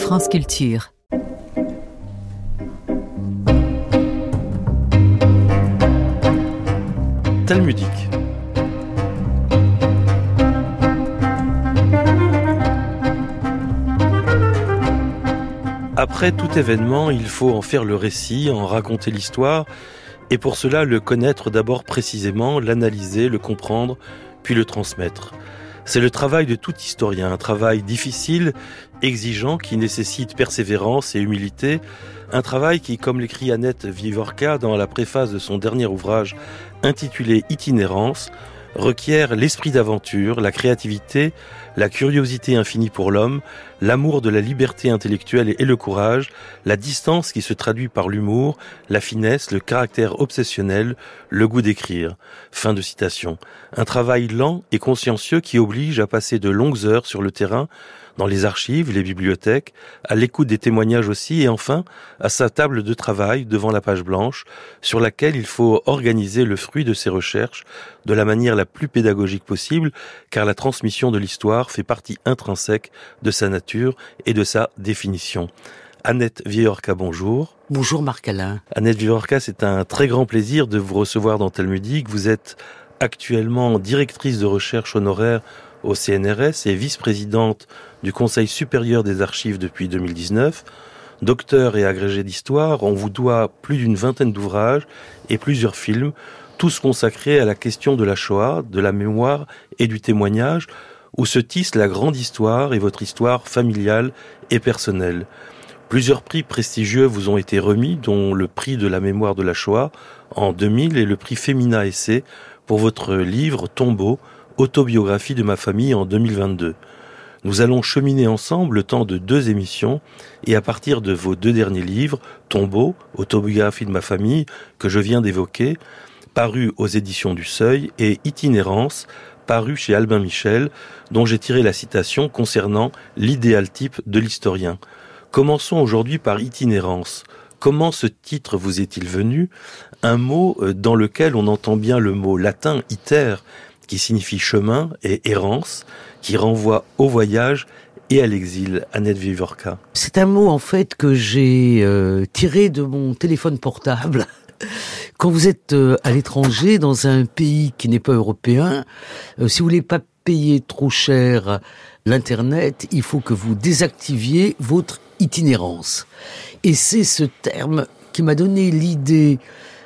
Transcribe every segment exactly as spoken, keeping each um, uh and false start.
France Culture. Talmudique. Après tout événement, il faut en faire le récit, en raconter l'histoire, et pour cela le connaître d'abord précisément, l'analyser, le comprendre, puis le transmettre. C'est le travail de tout historien, un travail difficile, exigeant, qui nécessite persévérance et humilité, un travail qui, comme l'écrit Annette Viivorka dans la préface de son dernier ouvrage intitulé Itinérance, requiert l'esprit d'aventure, la créativité, la curiosité infinie pour l'homme, l'amour de la liberté intellectuelle et le courage, la distance qui se traduit par l'humour, la finesse, le caractère obsessionnel, le goût d'écrire. Fin de citation. Un travail lent et consciencieux qui oblige à passer de longues heures sur le terrain, dans les archives, les bibliothèques, à l'écoute des témoignages aussi, et enfin, à sa table de travail devant la page blanche, sur laquelle il faut organiser le fruit de ses recherches de la manière la plus pédagogique possible, car la transmission de l'histoire fait partie intrinsèque de sa nature et de sa définition. Annette Viivorka, bonjour. Bonjour Marc-Alain. Annette Viivorka, c'est un très grand plaisir de vous recevoir dans Talmudique. Vous êtes actuellement directrice de recherche honoraire au C N R S et vice-présidente du Conseil supérieur des archives depuis deux mille dix-neuf. Docteur et agrégé d'histoire, on vous doit plus d'une vingtaine d'ouvrages et plusieurs films, tous consacrés à la question de la Shoah, de la mémoire et du témoignage, où se tisse la grande histoire et votre histoire familiale et personnelle. Plusieurs prix prestigieux vous ont été remis, dont le prix de la mémoire de la Shoah en deux mille et le prix Femina Essai pour votre livre Tombeau, autobiographie de ma famille en deux mille vingt-deux. Nous allons cheminer ensemble le temps de deux émissions et à partir de vos deux derniers livres, Tombeau, autobiographie de ma famille, que je viens d'évoquer, paru aux éditions du Seuil, et Itinérance, paru chez Albin Michel, dont j'ai tiré la citation concernant l'idéal type de l'historien. Commençons aujourd'hui par Itinérance. Comment ce titre vous est-il venu? Un mot dans lequel on entend bien le mot latin iter, qui signifie chemin et errance, qui renvoie au voyage et à l'exil. Annette Viivorka. C'est un mot en fait que j'ai euh, tiré de mon téléphone portable. Quand vous êtes euh, à l'étranger, dans un pays qui n'est pas européen, euh, si vous voulez pas payer trop cher l'internet, il faut que vous désactiviez votre itinérance. Et c'est ce terme qui m'a donné l'idée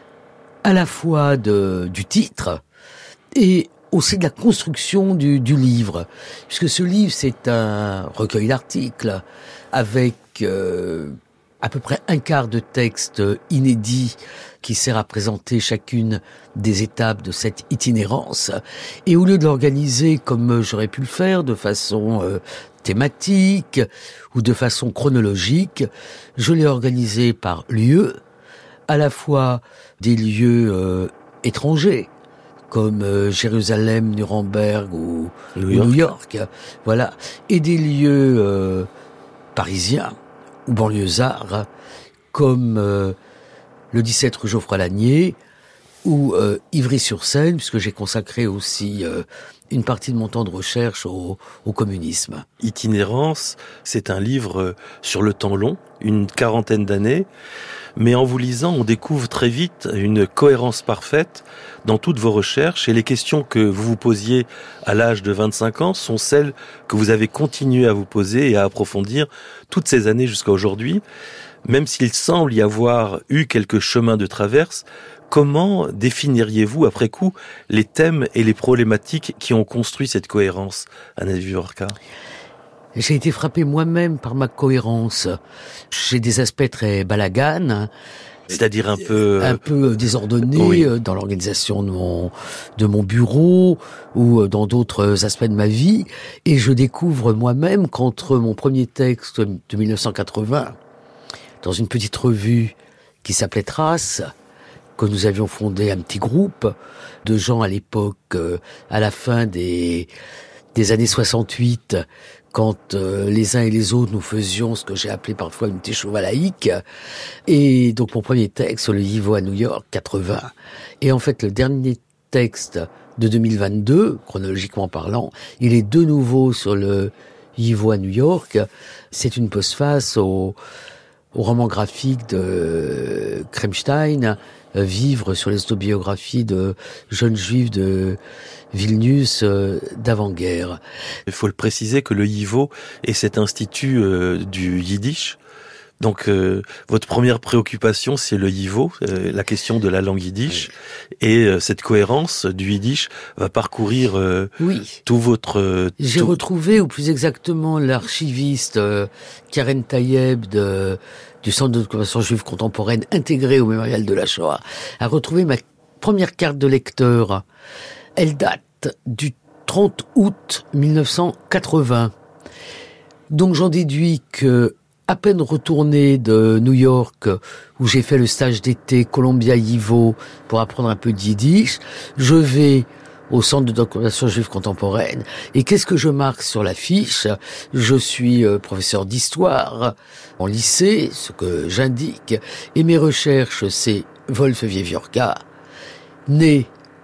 à la fois de, du titre et aussi de la construction du, du livre, puisque ce livre c'est un recueil d'articles avec euh, à peu près un quart de texte inédit qui sert à présenter chacune des étapes de cette itinérance. Et au lieu de l'organiser comme j'aurais pu le faire, de façon euh, thématique ou de façon chronologique, je l'ai organisé par lieu, à la fois des lieux euh, étrangers, comme euh, Jérusalem, Nuremberg ou New York. New York, voilà, et des lieux euh, parisiens ou banlieusards, comme euh, le dix-sept rue Geoffroy-Lanier ou euh, Ivry-sur-Seine, puisque j'ai consacré aussi euh, une partie de mon temps de recherche au, au communisme. Itinérance, c'est un livre sur le temps long, une quarantaine d'années, mais en vous lisant, on découvre très vite une cohérence parfaite dans toutes vos recherches, et les questions que vous vous posiez à l'âge de vingt-cinq ans sont celles que vous avez continué à vous poser et à approfondir toutes ces années jusqu'à aujourd'hui. Même s'il semble y avoir eu quelques chemins de traverse, comment définiriez-vous après coup les thèmes et les problématiques qui ont construit cette cohérence, Annette Viivorka? J'ai été frappé moi-même par ma cohérence. J'ai des aspects très balaganes, c'est-à-dire un peu un peu désordonnés oui. dans l'organisation de mon de mon bureau ou dans d'autres aspects de ma vie, et je découvre moi-même qu'entre mon premier texte de mille neuf cent quatre-vingts dans une petite revue qui s'appelait Traces, que nous avions fondé un petit groupe de gens à l'époque, à la fin des des années soixante-huit, quand euh, les uns et les autres nous faisions ce que j'ai appelé parfois une téchouva laïque. Et donc mon premier texte, le Yivo à New York, quatre-vingts. Et en fait, le dernier texte de deux mille vingt-deux, chronologiquement parlant, il est de nouveau sur le Yivo à New York, c'est une postface au, au roman graphique de Kremstein, euh, Vivre sur les autobiographies de jeunes juifs de Vilnius euh, d'avant-guerre. Il faut le préciser que le Yivo est cet institut euh, du yiddish. Donc, euh, votre première préoccupation, c'est le Yivo, euh, la question de la langue yiddish. Oui. Et euh, cette cohérence du yiddish va parcourir euh, oui. tout votre... Euh, J'ai tout... retrouvé, ou plus exactement, l'archiviste euh, Karen Tayeb de, du Centre de documentation juive contemporaine intégré au mémorial de la Shoah, a retrouvé ma première carte de lecteur. Elle date du trente août mille neuf cent quatre-vingts. Donc j'en déduis que à peine retourné de New York, où j'ai fait le stage d'été Columbia Yivo pour apprendre un peu de yiddish, je vais au Centre de documentation juive contemporaine. Et qu'est-ce que je marque sur la fiche ? Je suis professeur d'histoire en lycée, ce que j'indique, et mes recherches, c'est Wolf Wiewiórka, né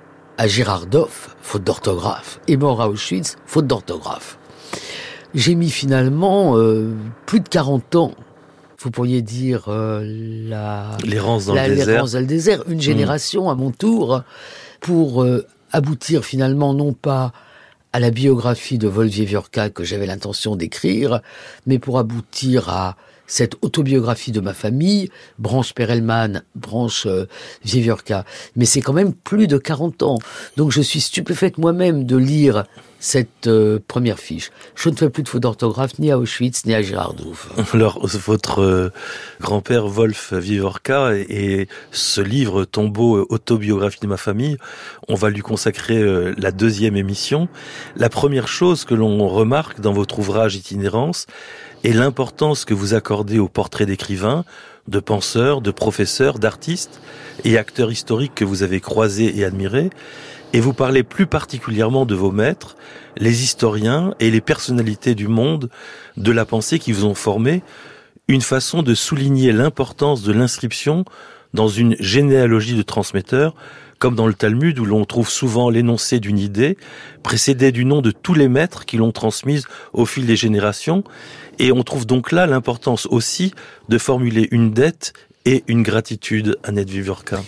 à Girardov, faute d'orthographe, et mort à Auschwitz, faute d'orthographe. J'ai mis finalement euh, plus de quarante ans, vous pourriez dire euh, la l'errance dans, la, le l'errance dans le désert, une génération mmh. à mon tour, pour euh, aboutir finalement non pas à la biographie de Wolf Wiewiórka que j'avais l'intention d'écrire, mais pour aboutir à cette autobiographie de ma famille, branche Perelman, branche euh, Wiewiórka. Mais c'est quand même plus de quarante ans. Donc je suis stupéfaite moi-même de lire cette euh, première fiche. Je ne fais plus de faute d'orthographe ni à Auschwitz ni à Girardov. Alors, votre euh, grand-père Wolf Wiewiórka et, et ce livre Tombeau, autobiographie de ma famille, on va lui consacrer euh, la deuxième émission. La première chose que l'on remarque dans votre ouvrage Itinérance est l'importance que vous accordez aux portraits d'écrivains, de penseurs, de professeurs, d'artistes et acteurs historiques que vous avez croisés et admirés. Et vous parlez plus particulièrement de vos maîtres, les historiens et les personnalités du monde, de la pensée qui vous ont formé, une façon de souligner l'importance de l'inscription dans une généalogie de transmetteurs, comme dans le Talmud où l'on trouve souvent l'énoncé d'une idée, précédée du nom de tous les maîtres qui l'ont transmise au fil des générations, et on trouve donc là l'importance aussi de formuler une dette et une gratitude à Annette Wiewiórka.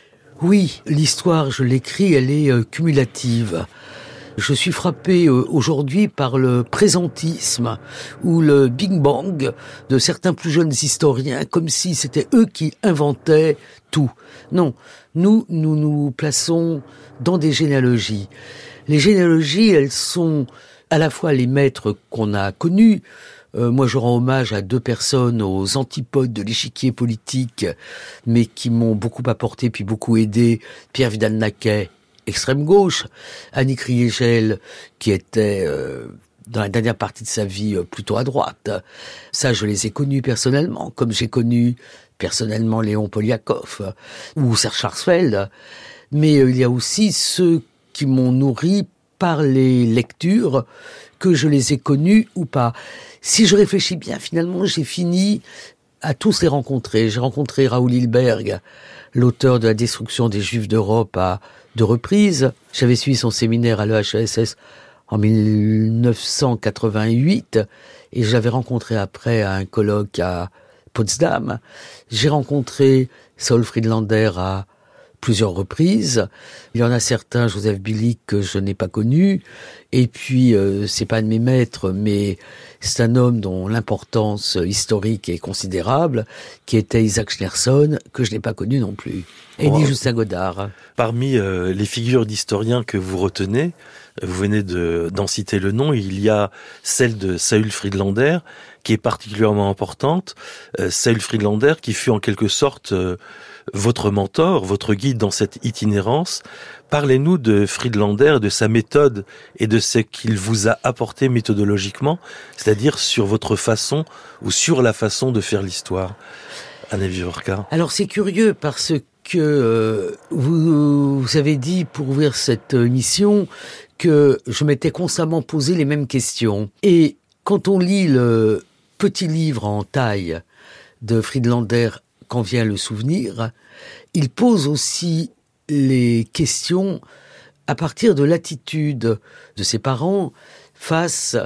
Oui, l'histoire, je l'écris, elle est euh, cumulative. Je suis frappé euh, aujourd'hui par le présentisme ou le Big Bang de certains plus jeunes historiens, comme si c'était eux qui inventaient tout. Non, nous, nous nous plaçons dans des généalogies. Les généalogies, elles sont à la fois les maîtres qu'on a connus. Euh, moi, je rends hommage à deux personnes aux antipodes de l'échiquier politique, mais qui m'ont beaucoup apporté puis beaucoup aidé. Pierre Vidal-Naquet, extrême gauche, Annick Riegel, qui était euh, dans la dernière partie de sa vie euh, plutôt à droite. Ça, je les ai connus personnellement, comme j'ai connu personnellement Léon Poliakov ou Serge Schwarzfeld. Mais euh, il y a aussi ceux qui m'ont nourri par les lectures, que je les ai connus ou pas. Si je réfléchis bien, finalement, j'ai fini à tous les rencontrer. J'ai rencontré Raoul Hilberg, l'auteur de La destruction des Juifs d'Europe, à deux reprises. J'avais suivi son séminaire à l'E H E S S en mille neuf cent quatre-vingt-huit et je l'avais rencontré après à un colloque à Potsdam. J'ai rencontré Saul Friedlander à plusieurs reprises. Il y en a certains, Joseph Billig, que je n'ai pas connu. Et puis, euh, c'est pas un de mes maîtres, mais c'est un homme dont l'importance historique est considérable, qui était Isaac Schneerson, que je n'ai pas connu non plus. Et ni Justin Godard. Parmi euh, les figures d'historiens que vous retenez, vous venez de, d'en citer le nom, il y a celle de Saül Friedlander, qui est particulièrement importante. Euh, Saül Friedlander, qui fut en quelque sorte euh, votre mentor, votre guide dans cette itinérance. Parlez-nous de Friedlander, de sa méthode et de ce qu'il vous a apporté méthodologiquement, c'est-à-dire sur votre façon ou sur la façon de faire l'histoire. Annette Wiewiórka. Alors c'est curieux parce que euh, vous, vous avez dit pour ouvrir cette émission que je m'étais constamment posé les mêmes questions. Et quand on lit le petit livre en taille de Friedlander, Quand vient le souvenir, il pose aussi les questions à partir de l'attitude de ses parents face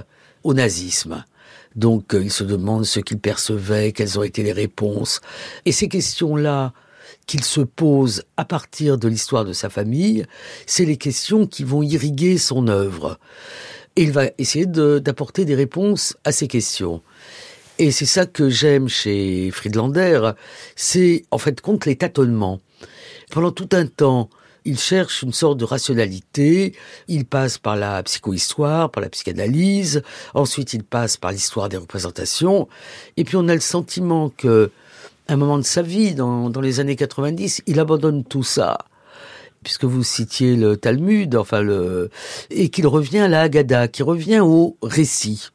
au nazisme. Donc, euh, il se demande ce qu'il percevait, quelles ont été les réponses. Et ces questions-là qu'il se pose à partir de l'histoire de sa famille, c'est les questions qui vont irriguer son œuvre. Et il va essayer de, d'apporter des réponses à ces questions. Et c'est ça que j'aime chez Friedlander, c'est en fait compte les tâtonnements. Pendant tout un temps, il cherche une sorte de rationalité, il passe par la psychohistoire, par la psychanalyse, ensuite il passe par l'histoire des représentations, et puis on a le sentiment que, à un moment de sa vie, dans, dans les années quatre-vingt-dix, il abandonne tout ça, puisque vous citiez le Talmud, enfin le, et qu'il revient à la Haggadah, qu'il revient au récit.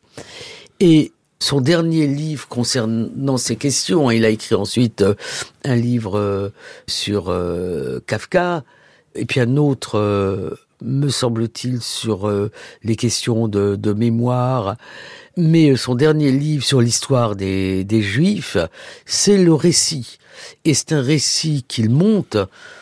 Et son dernier livre concernant ces questions, il a écrit ensuite un livre sur Kafka, et puis un autre, euh, me semble-t-il, sur euh, les questions de, de mémoire. Mais son dernier livre sur l'histoire des, des Juifs, c'est le récit. Et c'est un récit qu'il monte,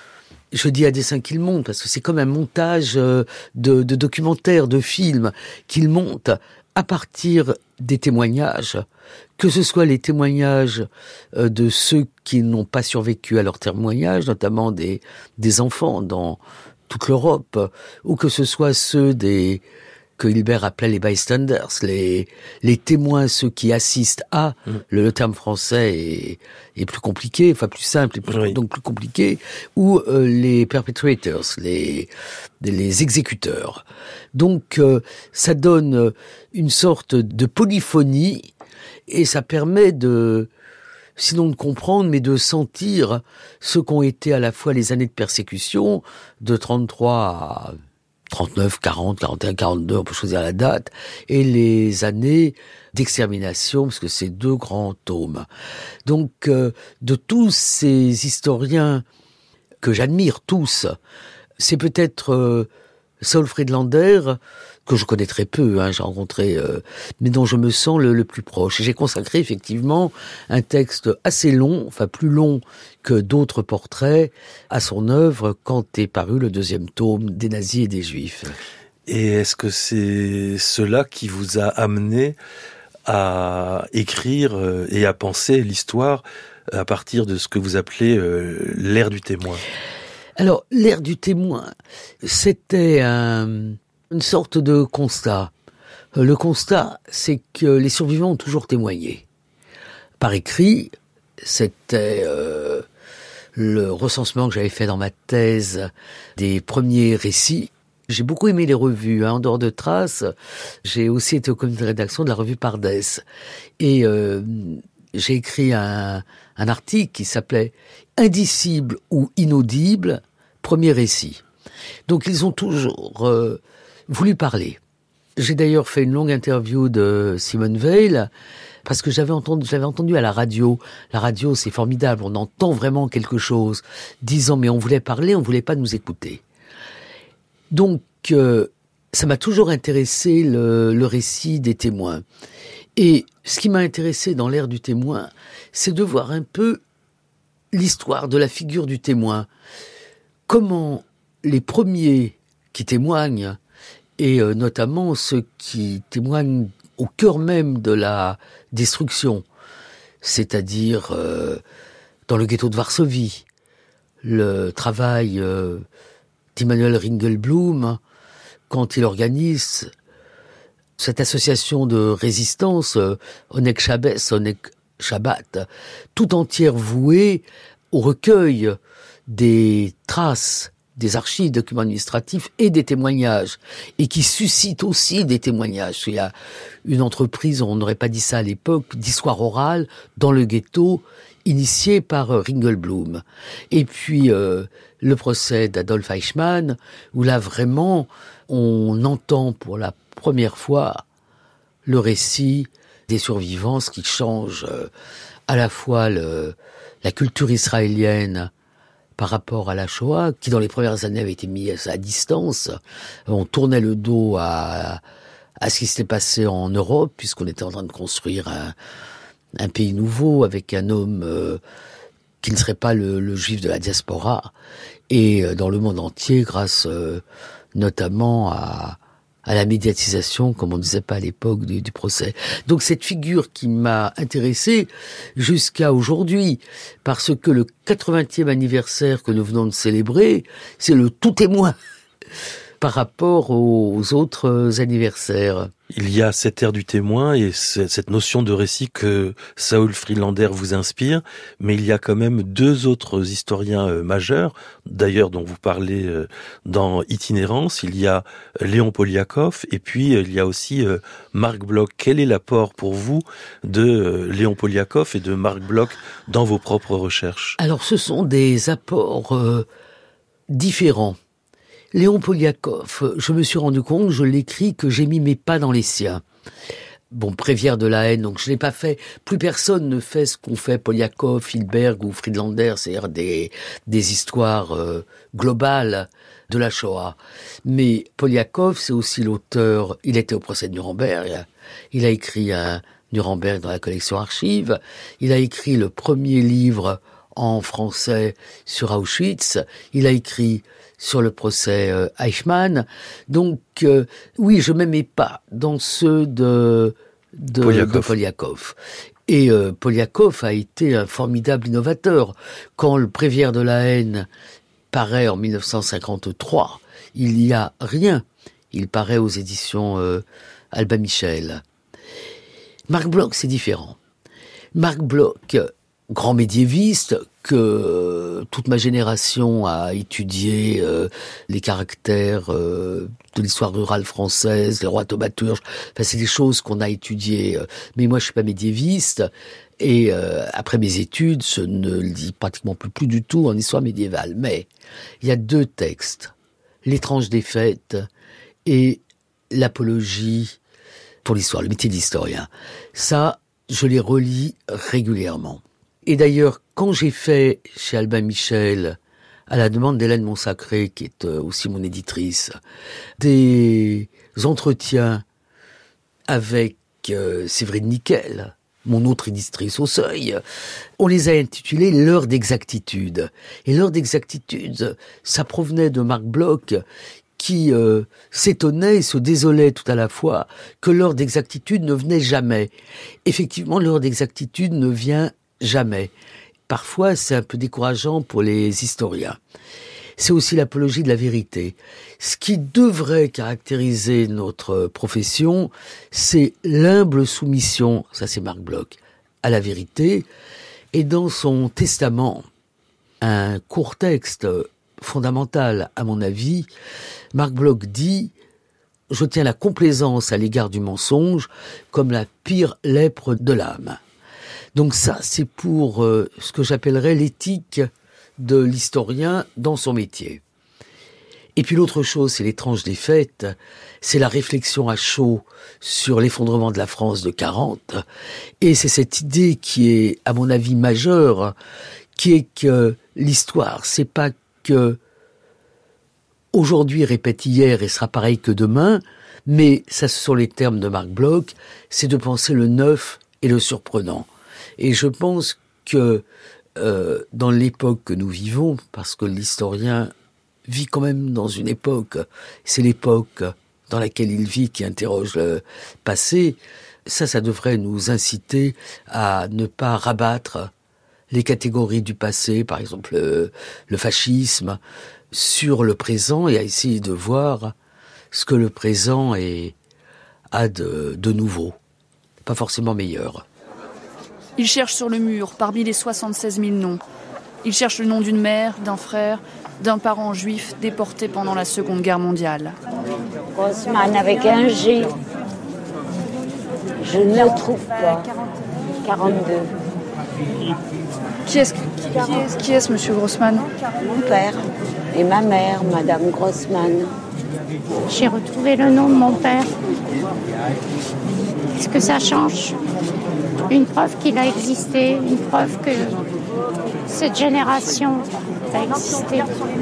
je dis à dessein qu'il monte, parce que c'est comme un montage de, de documentaires, de films, qu'il monte à partir des témoignages, que ce soit les témoignages de ceux qui n'ont pas survécu à leurs témoignages, notamment des, des enfants dans toute l'Europe, ou que ce soit ceux des que Hilbert appelait les bystanders, les, les témoins, ceux qui assistent à, mmh. le, le terme français est, est plus compliqué, enfin plus simple, et plus, oui. donc plus compliqué, ou euh, les perpetrators, les, les exécuteurs. Donc euh, ça donne une sorte de polyphonie, et ça permet de, sinon de comprendre, mais de sentir ce qu'ont été à la fois les années de persécution, de trente-trois à trente-neuf, quarante, quarante et un, quarante-deux, on peut choisir la date, et les années d'extermination, parce que c'est deux grands tomes. Donc, euh, de tous ces historiens que j'admire tous, c'est peut-être euh, Saul Friedlander, que je connais très peu, hein, j'ai rencontré, euh, mais dont je me sens le, le plus proche. Et j'ai consacré effectivement un texte assez long, enfin plus long que d'autres portraits, à son œuvre quand est paru le deuxième tome des nazis et des juifs. Et est-ce que c'est cela qui vous a amené à écrire et à penser l'histoire à partir de ce que vous appelez euh, l'ère du témoin ? Alors, l'ère du témoin, c'était un... une sorte de constat. Le constat, c'est que les survivants ont toujours témoigné. Par écrit, c'était euh, le recensement que j'avais fait dans ma thèse des premiers récits. J'ai beaucoup aimé les revues, hein. En dehors de Traces, j'ai aussi été au comité de rédaction de la revue Pardès. Et euh, j'ai écrit un, un article qui s'appelait « Indicible ou inaudible, premier récit ». Donc ils ont toujours... Euh, voulu parler. J'ai d'ailleurs fait une longue interview de Simone Weil, parce que j'avais entendu, j'avais entendu à la radio. La radio, c'est formidable, on entend vraiment quelque chose. Disant, mais on voulait parler, on voulait pas nous écouter. Donc, euh, ça m'a toujours intéressé le, le récit des témoins. Et ce qui m'a intéressé dans l'ère du témoin, c'est de voir un peu l'histoire de la figure du témoin. Comment les premiers qui témoignent, et euh, notamment ceux qui témoignent au cœur même de la destruction, c'est-à-dire euh, dans le ghetto de Varsovie, le travail euh, d'Immanuel Ringelblum, quand il organise cette association de résistance, euh, Onek Shabbos, Onek Shabbat, tout entière vouée au recueil des traces, des archives, documents administratifs et des témoignages, et qui suscite aussi des témoignages. Il y a une entreprise, on n'aurait pas dit ça à l'époque, d'histoire orale dans le ghetto, initiée par euh, Ringelblum. Et puis euh, le procès d'Adolf Eichmann, où là vraiment on entend pour la première fois le récit des survivants, ce qui change euh, à la fois le, la culture israélienne par rapport à la Shoah, qui dans les premières années avait été mise à distance. On tournait le dos à, à ce qui s'était passé en Europe, puisqu'on était en train de construire un, un pays nouveau avec un homme euh, qui ne serait pas le, le juif de la diaspora, et euh, dans le monde entier, grâce euh, notamment à, à la médiatisation, comme on ne disait pas à l'époque du, du procès. Donc cette figure qui m'a intéressé jusqu'à aujourd'hui, parce que le quatre-vingtième anniversaire que nous venons de célébrer, c'est le tout témoin par rapport aux autres anniversaires. Il y a cette ère du témoin et cette notion de récit que Saül Friedlander vous inspire, mais il y a quand même deux autres historiens majeurs, d'ailleurs dont vous parlez dans Itinérance. Il y a Léon Poliakoff et puis il y a aussi Marc Bloch. Quel est l'apport pour vous de Léon Poliakoff et de Marc Bloch dans vos propres recherches? Alors ce sont des apports euh, différents. Léon Poliakoff, je me suis rendu compte, je l'écris, que j'ai mis mes pas dans les siens. Bon, Prévière de la haine, donc je l'ai pas fait. Plus personne ne fait ce qu'ont fait Poliakoff, Hilberg ou Friedlander, c'est-à-dire des, des histoires euh, globales de la Shoah. Mais Poliakoff, c'est aussi l'auteur, il était au procès de Nuremberg, il a écrit un Nuremberg dans la collection Archives, il a écrit le premier livre en français sur Auschwitz, il a écrit sur le procès euh, Eichmann. Donc, euh, oui, je ne m'aimais pas dans ceux de, de, Poliakoff. de Poliakoff. Et euh, Poliakoff a été un formidable innovateur. Quand le Prévière de la haine paraît en dix-neuf cent cinquante-trois, il n'y a rien. Il paraît aux éditions euh, Albin Michel. Marc Bloch, c'est différent. Marc Bloch, grand médiéviste, que toute ma génération a étudié euh, les caractères euh, de l'histoire rurale française, les rois thaumaturges. Enfin, c'est des choses qu'on a étudiées. Mais moi, je suis pas médiéviste. Et euh, après mes études, je ne le dis pratiquement plus, plus du tout en histoire médiévale. Mais il y a deux textes. L'étrange défaite et l'apologie pour l'histoire, le métier d'historien. Ça, je les relis régulièrement. Et d'ailleurs, quand j'ai fait chez Albin Michel, à la demande d'Hélène Monsacré, qui est aussi mon éditrice, des entretiens avec euh, Séverine Nickel, mon autre éditrice au Seuil, on les a intitulés « L'heure d'exactitude ». Et l'heure d'exactitude, ça provenait de Marc Bloch, qui euh, s'étonnait et se désolait tout à la fois que l'heure d'exactitude ne venait jamais. Effectivement, l'heure d'exactitude ne vient jamais. Parfois, c'est un peu décourageant pour les historiens. C'est aussi l'apologie de la vérité. Ce qui devrait caractériser notre profession, c'est l'humble soumission, ça c'est Marc Bloch, à la vérité. Et dans son testament, un court texte fondamental à mon avis, Marc Bloch dit « Je tiens la complaisance à l'égard du mensonge comme la pire lèpre de l'âme ». Donc ça, c'est pour euh, ce que j'appellerais l'éthique de l'historien dans son métier. Et puis l'autre chose, c'est l'étrange défaite, c'est la réflexion à chaud sur l'effondrement de la France de quarante. Et c'est cette idée qui est, à mon avis, majeure, qui est que l'histoire, c'est pas que aujourd'hui répète hier et sera pareil que demain, mais ça, ce sont les termes de Marc Bloch, c'est de penser le neuf et le surprenant. Et je pense que euh, dans l'époque que nous vivons, parce que l'historien vit quand même dans une époque, c'est l'époque dans laquelle il vit qui interroge le passé, ça, ça devrait nous inciter à ne pas rabattre les catégories du passé, par exemple le, le fascisme, sur le présent et à essayer de voir ce que le présent est, a de, de nouveau, pas forcément meilleur. Il cherche sur le mur, parmi les soixante-seize mille noms. Il cherche le nom d'une mère, d'un frère, d'un parent juif déporté pendant la Seconde Guerre mondiale. Grossman avec un G. Je ne le trouve pas. quarante-deux. Qui est-ce, qui, qui est, qui est-ce, monsieur Grossman ? Mon père et ma mère, madame Grossman. J'ai retrouvé le nom de mon père. Est-ce que ça change ? Une preuve qu'il a existé, une preuve que cette génération a existé.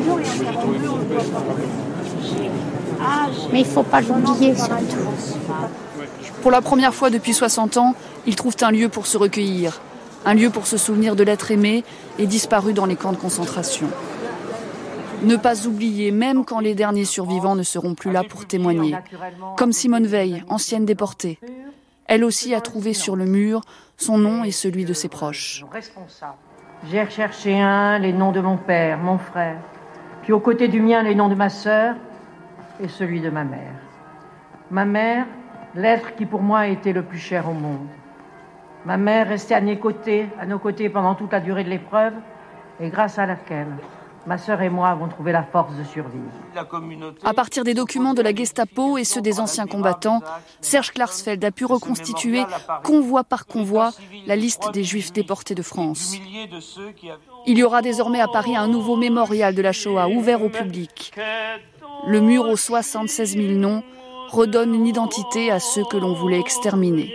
Mais il ne faut pas l'oublier surtout. Pour la première fois depuis soixante ans, ils trouvent un lieu pour se recueillir, un lieu pour se souvenir de l'être aimé et disparu dans les camps de concentration. Ne pas oublier, même quand les derniers survivants ne seront plus là pour témoigner. Comme Simone Veil, ancienne déportée. Elle aussi a trouvé sur le mur son nom et celui de ses proches. J'ai recherché un, les noms de mon père, mon frère, puis aux côtés du mien, les noms de ma sœur et celui de ma mère. Ma mère, l'être qui pour moi a été le plus cher au monde. Ma mère restée à mes côtés, à nos côtés pendant toute la durée de l'épreuve, et grâce à laquelle ma sœur et moi avons trouvé la force de survivre. À partir des documents de la Gestapo et ceux des anciens combattants, Serge Klarsfeld a pu reconstituer, convoi par convoi, la liste des Juifs déportés de France. Il y aura désormais à Paris un nouveau mémorial de la Shoah ouvert au public. Le mur aux soixante-seize mille noms redonne une identité à ceux que l'on voulait exterminer.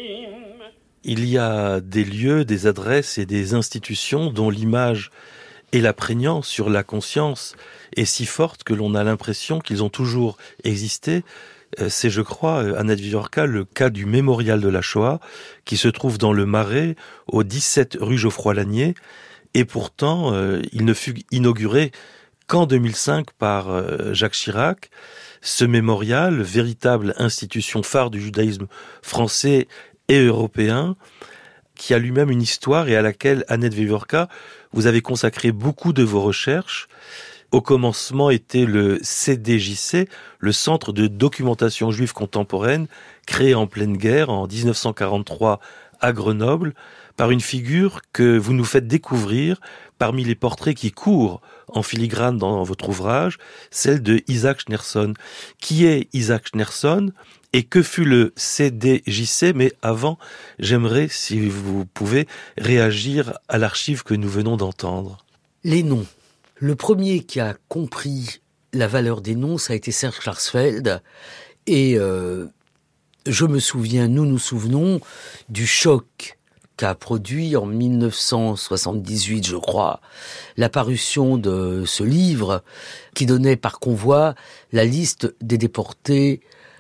Il y a des lieux, des adresses et des institutions dont l'image et la prégnance sur la conscience est si forte que l'on a l'impression qu'ils ont toujours existé. C'est, je crois, Annette Viorca, le cas du mémorial de la Shoah, qui se trouve dans le Marais, au dix-sept rue Geoffroy-Lanier, et pourtant, euh, il ne fut inauguré qu'en deux mille cinq par euh, Jacques Chirac. Ce mémorial, véritable institution phare du judaïsme français et européen, qui a lui-même une histoire et à laquelle, Annette Viorca, vous avez consacré beaucoup de vos recherches. Au commencement était le C D J C, le Centre de documentation juive contemporaine, créé en pleine guerre en dix-neuf cent quarante-trois à Grenoble, par une figure que vous nous faites découvrir parmi les portraits qui courent en filigrane dans votre ouvrage, celle de Isaac Schneerson. Qui est Isaac Schneerson ? Et que fut le C D J C? Mais avant, j'aimerais, si vous pouvez, réagir à l'archive que nous venons d'entendre. Les noms. Le premier qui a compris la valeur des noms, ça a été Serge Klarsfeld. Et euh, je me souviens, nous nous souvenons du choc qu'a produit en mille neuf cent soixante-dix-huit, je crois, la parution de ce livre qui donnait par convoi la liste des déportés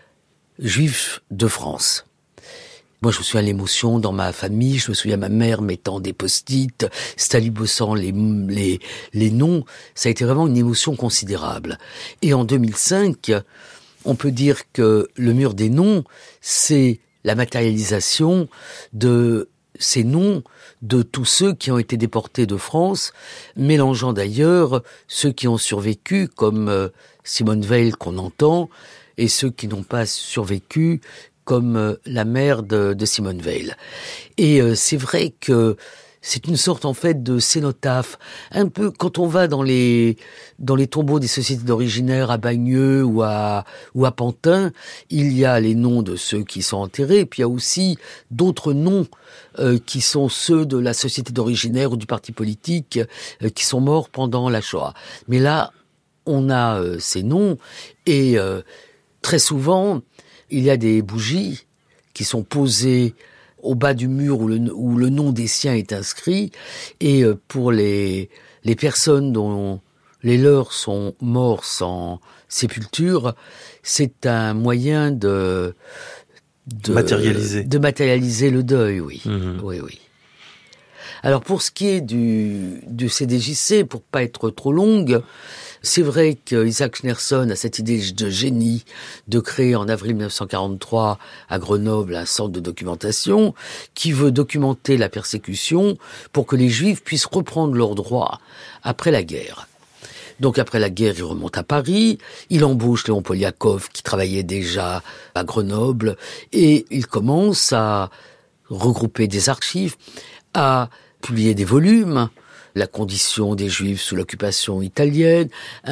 juifs de France. Moi, je me souviens de l'émotion dans ma famille, je me souviens de ma mère mettant des post-it, stalibossant les, les, les noms. Ça a été vraiment une émotion considérable. Et en deux mille cinq, on peut dire que le mur des noms, c'est la matérialisation de ces noms de tous ceux qui ont été déportés de France, mélangeant d'ailleurs ceux qui ont survécu, comme Simone Veil qu'on entend, et ceux qui n'ont pas survécu, comme la mère de, de Simone Veil. Et euh, c'est vrai que c'est une sorte en fait de cénotaphe. Un peu quand on va dans les dans les tombeaux des sociétés d'originaires à Bagneux ou à ou à Pantin, il y a les noms de ceux qui sont enterrés, puis il y a aussi d'autres noms euh, qui sont ceux de la société d'originaire ou du parti politique euh, qui sont morts pendant la Shoah. Mais là, on a euh, ces noms et euh, très souvent, il y a des bougies qui sont posées au bas du mur où le, où le nom des siens est inscrit. Et pour les, les personnes dont les leurs sont morts sans sépulture, c'est un moyen de, de, matérialiser. de matérialiser le deuil, oui. Mmh. Oui, oui. Alors pour ce qui est du, du C D J C, pour pas être trop longue, c'est vrai qu'Isaac Schneerson a cette idée de génie de créer en avril mille neuf cent quarante-trois à Grenoble un centre de documentation qui veut documenter la persécution pour que les Juifs puissent reprendre leurs droits après la guerre. Donc après la guerre, il remonte à Paris, il embauche Léon Poliakov qui travaillait déjà à Grenoble et il commence à regrouper des archives, à publier des volumes, la condition des Juifs sous l'occupation italienne,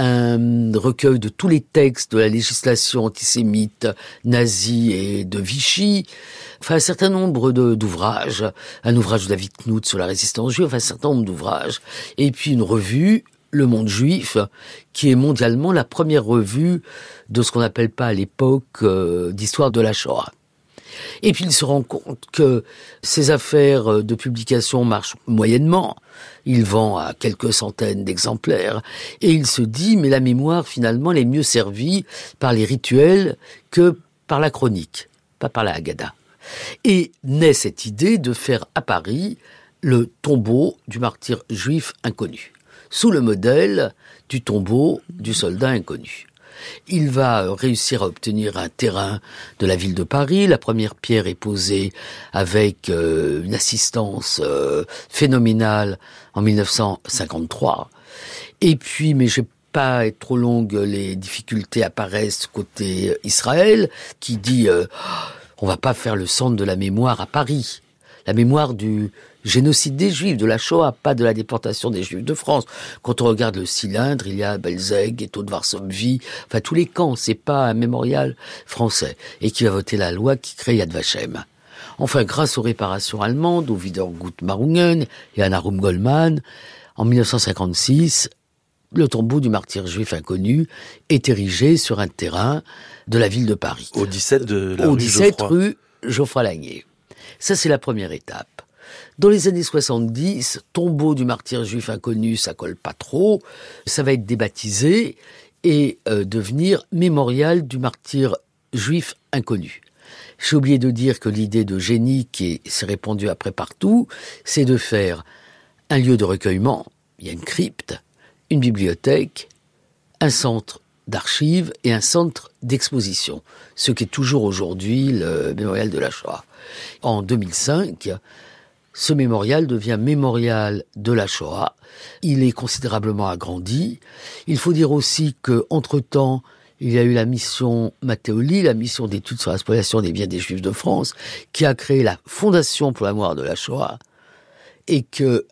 un recueil de tous les textes de la législation antisémite nazie et de Vichy, enfin un certain nombre de, d'ouvrages, un ouvrage de David Knut sur la résistance juive, enfin un certain nombre d'ouvrages, et puis une revue, Le Monde Juif, qui est mondialement la première revue de ce qu'on n'appelle pas à l'époque euh, d'histoire de la Shoah. Et puis il se rend compte que ses affaires de publication marchent moyennement. Il vend à quelques centaines d'exemplaires. Et il se dit, mais la mémoire finalement elle est mieux servie par les rituels que par la chronique, pas par la Haggadah. Et naît cette idée de faire à Paris le tombeau du martyr juif inconnu. sous le modèle du tombeau du soldat inconnu. Il va réussir à obtenir un terrain de la ville de Paris. La première pierre est posée avec euh, une assistance euh, phénoménale en mille neuf cent cinquante-trois. Et puis, mais je vais pas être trop longue, les difficultés apparaissent côté Israël, qui dit euh, on va pas faire le centre de la mémoire à Paris. La mémoire du génocide des Juifs, de la Shoah, pas de la déportation des Juifs de France. Quand on regarde le cylindre, il y a Belzec, Ghetto de Varsovie, enfin tous les camps, c'est pas un mémorial français. Et qui va voter la loi qui crée Yad Vashem. Enfin, grâce aux réparations allemandes, au Wiedergutmachungen et à Narum Goldman, en mille neuf cent cinquante-six, le tombeau du martyr juif inconnu est érigé sur un terrain de la ville de Paris. Au dix-sept de la Au rue dix-sept Geoffroy. rue Geoffroy-Lagnier. Ça, c'est la première étape. Dans les années soixante-dix, tombeau du martyr juif inconnu, ça colle pas trop. Ça va être débaptisé et euh, devenir mémorial du martyr juif inconnu. J'ai oublié de dire que l'idée de génie qui s'est répandue après partout, c'est de faire un lieu de recueillement, il y a une crypte, une bibliothèque, un centre d'archives et un centre d'exposition, ce qui est toujours aujourd'hui le mémorial de la Shoah. En deux mille cinq, ce mémorial devient mémorial de la Shoah. Il est considérablement agrandi. Il faut dire aussi que, entre-temps, il y a eu la mission Matteoli, la mission d'études sur la spoliation des biens des Juifs de France, qui a créé la Fondation pour la mémoire de la Shoah, et que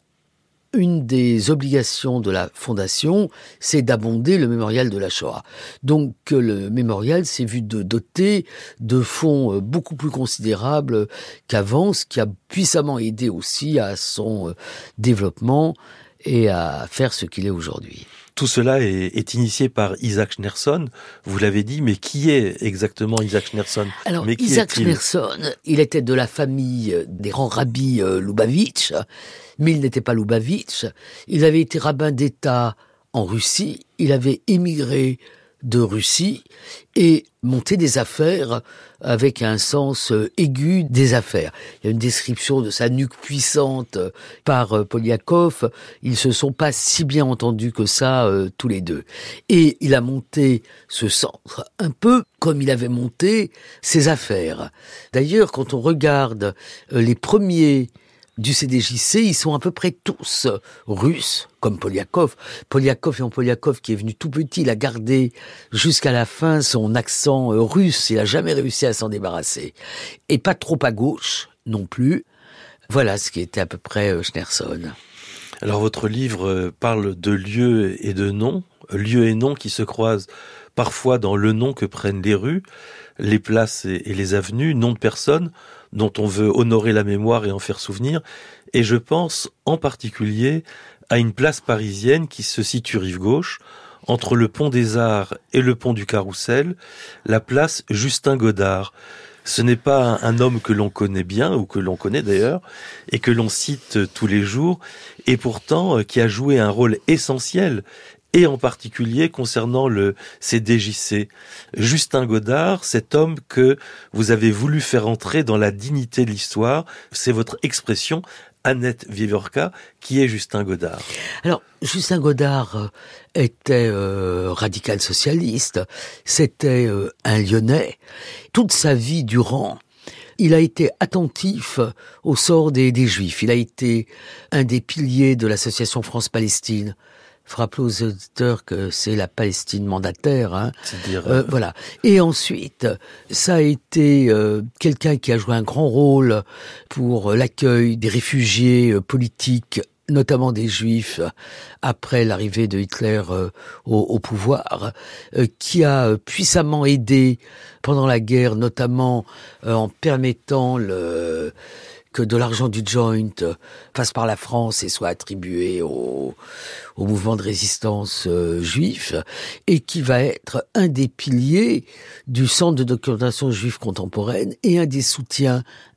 une des obligations de la Fondation, c'est d'abonder le mémorial de la Shoah. Donc le mémorial s'est vu de doter de fonds beaucoup plus considérables qu'avant, ce qui a puissamment aidé aussi à son développement et à faire ce qu'il est aujourd'hui. Tout cela est, est initié par Isaac Schneerson, vous l'avez dit, mais qui est exactement Isaac Schneerson ? Alors, mais qui Isaac est-il ? Schneerson, il était de la famille des grands rabbis euh, Lubavitch, mais il n'était pas Lubavitch. Il avait été rabbin d'État en Russie, il avait émigré de Russie et monté des affaires avec un sens aigu des affaires. Il y a une description de sa nuque puissante par Poliakov. Ils se sont pas si bien entendus que ça, euh, tous les deux. Et il a monté ce centre un peu comme il avait monté ses affaires. D'ailleurs, quand on regarde euh, les premiers du C D J C, ils sont à peu près tous russes, comme Poliakov. Poliakov, Ivan Poliakov, qui est venu tout petit, il a gardé jusqu'à la fin son accent russe, il a jamais réussi à s'en débarrasser. Et pas trop à gauche, non plus. Voilà ce qui était à peu près Schneerson. Alors votre livre parle de lieux et de noms, lieux et noms qui se croisent parfois dans le nom que prennent les rues, les places et les avenues, noms de personnes dont on veut honorer la mémoire et en faire souvenir. Et je pense en particulier à une place parisienne qui se situe rive gauche, entre le pont des Arts et le pont du Carrousel, la place Justin Godard. Ce n'est pas un homme que l'on connaît bien, ou que l'on connaît d'ailleurs, et que l'on cite tous les jours, et pourtant qui a joué un rôle essentiel, et en particulier concernant le C D J C. Justin Godard, cet homme que vous avez voulu faire entrer dans la dignité de l'histoire, c'est votre expression, Annette Vivorka, qui est Justin Godard. Alors, Justin Godard était euh, radical socialiste, c'était euh, un Lyonnais. Toute sa vie durant, il a été attentif au sort des, des Juifs. Il a été un des piliers de l'association France-Palestine. Il faut rappeler aux auditeurs que c'est la Palestine mandataire. Hein. C'est-à-dire... Euh, voilà. Et ensuite, ça a été euh, quelqu'un qui a joué un grand rôle pour l'accueil des réfugiés euh, politiques, notamment des Juifs, après l'arrivée de Hitler euh, au, au pouvoir, euh, qui a puissamment aidé pendant la guerre, notamment euh, en permettant le... que de l'argent du joint passe par la France et soit attribué au, au mouvement de résistance euh, juif, et qui va être un des piliers du Centre de documentation juive contemporaine et un des soutiens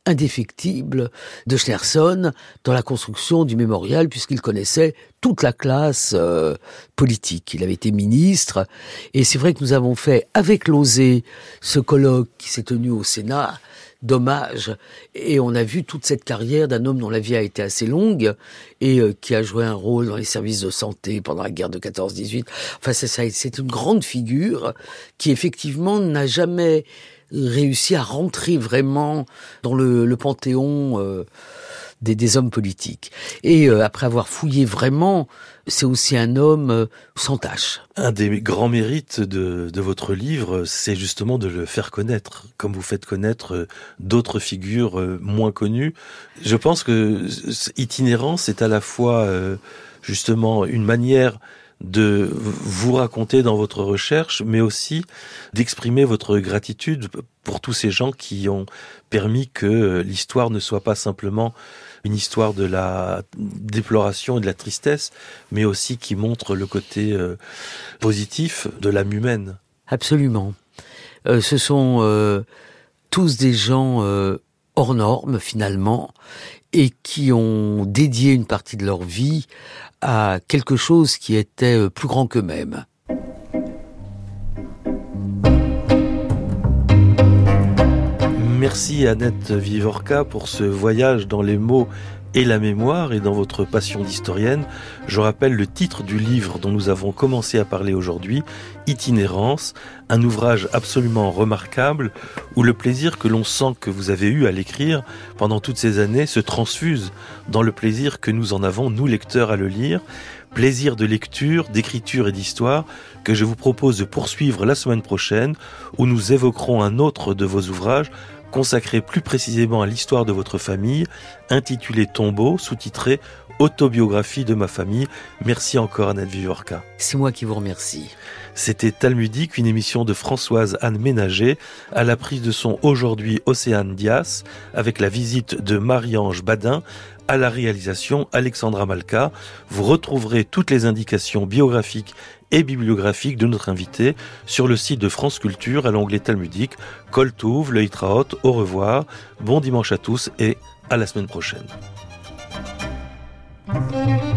indéfectible de Schneerson dans la construction du mémorial, puisqu'il connaissait toute la classe euh, politique. Il avait été ministre, et c'est vrai que nous avons fait avec Losey ce colloque qui s'est tenu au Sénat d'hommage, et on a vu toute cette carrière d'un homme dont la vie a été assez longue et euh, qui a joué un rôle dans les services de santé pendant la guerre de quatorze dix-huit. Enfin, c'est ça, c'est une grande figure qui effectivement n'a jamais réussi à rentrer vraiment dans le, le panthéon euh, des, des hommes politiques. Et euh, après avoir fouillé vraiment, c'est aussi un homme euh, sans tache. Un des grands mérites de, de votre livre, c'est justement de le faire connaître, comme vous faites connaître d'autres figures euh, moins connues. Je pense que Itinérance est à la fois euh, justement une manière de vous raconter dans votre recherche, mais aussi d'exprimer votre gratitude pour tous ces gens qui ont permis que l'histoire ne soit pas simplement une histoire de la déploration et de la tristesse, mais aussi qui montre le côté euh, positif de l'âme humaine. Absolument. Euh, ce sont euh, tous des gens euh, hors normes, finalement, et qui ont dédié une partie de leur vie à quelque chose qui était plus grand qu'eux-mêmes. Merci Annette Vivorca pour ce voyage dans les mots et la mémoire et dans votre passion d'historienne. Je rappelle le titre du livre dont nous avons commencé à parler aujourd'hui, Itinérance, un ouvrage absolument remarquable où le plaisir que l'on sent que vous avez eu à l'écrire pendant toutes ces années se transfuse dans le plaisir que nous en avons, nous lecteurs, à le lire. Plaisir de lecture, d'écriture et d'histoire que je vous propose de poursuivre la semaine prochaine où nous évoquerons un autre de vos ouvrages consacré plus précisément à l'histoire de votre famille, intitulé Tombeau, sous-titré Autobiographie de ma famille. Merci encore Annette Vivorca. C'est moi qui vous remercie. C'était Talmudique, une émission de Françoise Anne Ménager, à la prise de son aujourd'hui Océane Dias, avec la visite de Marie-Ange Badin, à la réalisation Alexandra Malka. Vous retrouverez toutes les indications biographiques et bibliographiques de notre invité sur le site de France Culture à l'onglet Talmudique. Kol Tuv, le Hitraot, au revoir, bon dimanche à tous et à la semaine prochaine.